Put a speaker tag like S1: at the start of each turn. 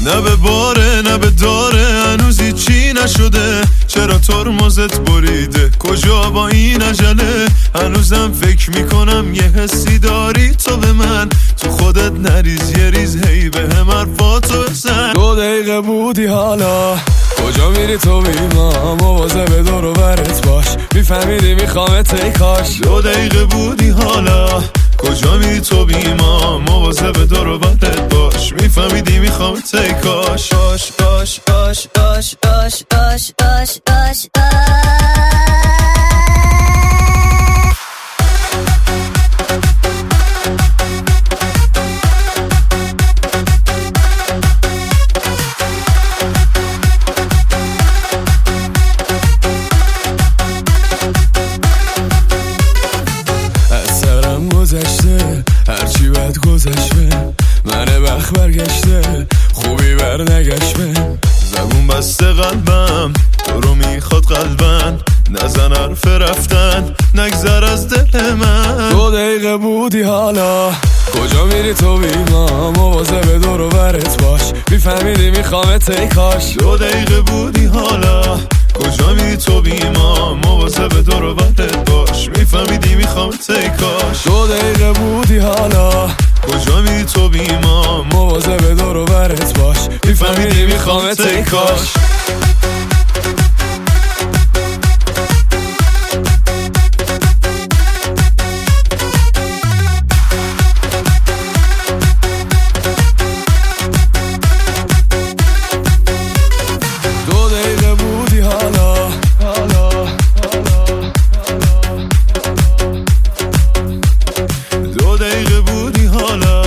S1: نه به باره نه به داره، هنوزی چی نشده. چرا ترمزت بریده؟ کجا با این عجله؟ هنوزم فکر میکنم یه حسی داری تو به من. تو خودت نریز یه ریز هی به هم حرفاتو بزن.
S2: 2 دقیقه بودی حالا کجا میری تو بیما؟ مواظب دور و برت باش، میفهمیدی میخوامت ای کاش.
S1: 2 دقیقه بودی حالا کجا میری تو بیما؟ مواظب دور و برت باش، میفهمیدی میخوامت ای کاش.
S3: آش آش آش آش آش آش آش آش
S2: گذشته هرچی بد گذشته، من بخت برگشته خوبی بر نگشته.
S1: زبون بسته قلبم تو رو میخواد قلبن، نزن حرف رفتن نگذر از دل من.
S2: 2 دقیقه بودی حالا کجا میری تو بیما؟ مواظب دور و برت باش، میفهمیدی میخوامت ای کاش.
S1: 2 دقیقه بودی حالا کجا میری تو بیما؟ مواظب دور و برت باش، میفهمیدی میخوامت ای کاش.
S2: 2 دقیقه بودی حالا
S1: کجا میری تو بیما؟
S2: مواظب دور و برت باش، میفهمیدی میخوامت ای کاش.
S1: دقیقه بودی حالا